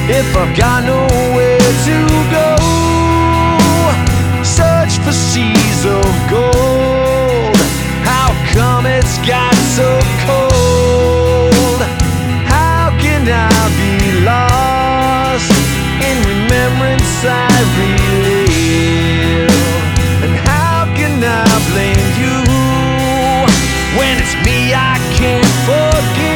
if I've got nowhere to go? Search for seas of gold. How come it's got so cold? How can I be lost in remembrance I relive? And how can I blame you when it's me I can't forgive?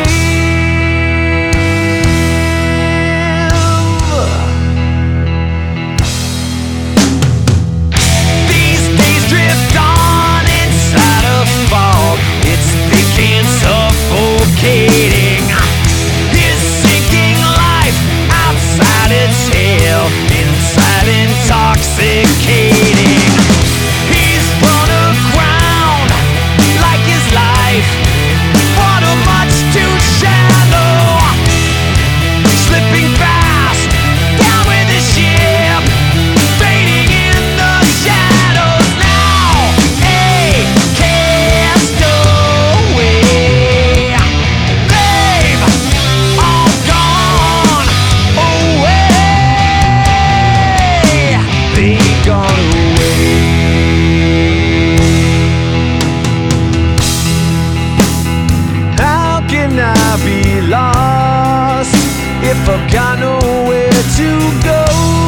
These days drift on inside a fog. It's thick and suffocating. His sinking life outside its hell, inside intoxicating. He's run aground like his life, water much too shallow, slipping fast down with the ship, fading in the shadows now. A castaway, they've all gone away. They've gone away. How can I be lost if I've got nowhere to go?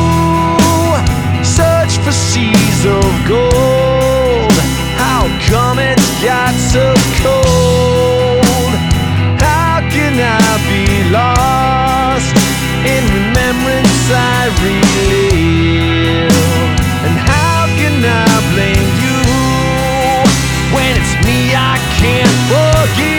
Search for seas of gold. How come it's got so cold? How can I be lost in remembrance I relive? And how can I blame you when it's me I can't forgive?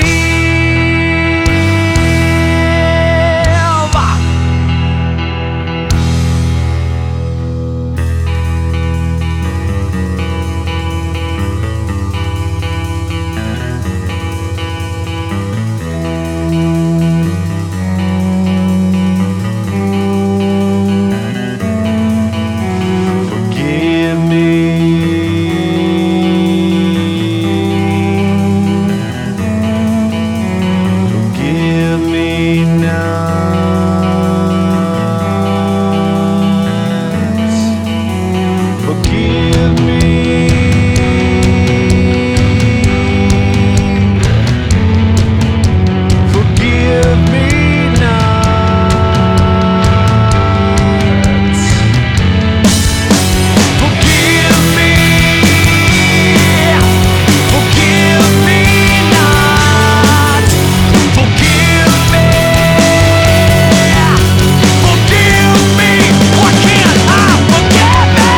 Forgive me. Forgive me not. Forgive me. Forgive me not. Forgive me. Forgive me not. Forgive me. Forgive me. Why can't I forgive me?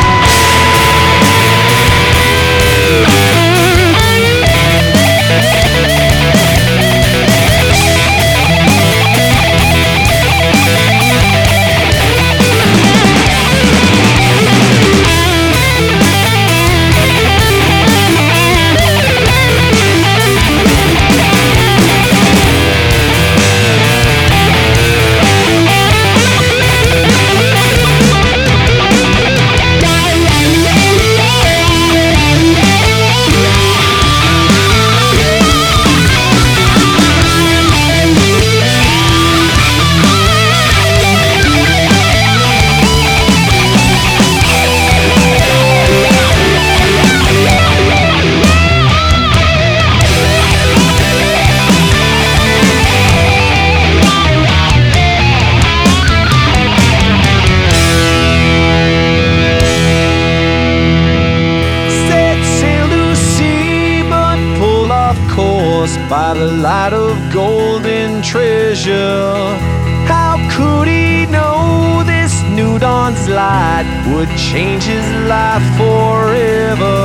Set sail to sea, but pull off course by the light of golden treasure. How could he know this new dawn's light would change his life forever?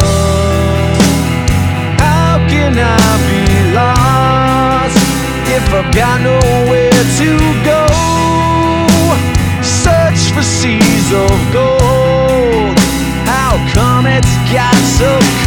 How can I be lost if I've got nowhere to go? Search for seas of gold. How come it's got so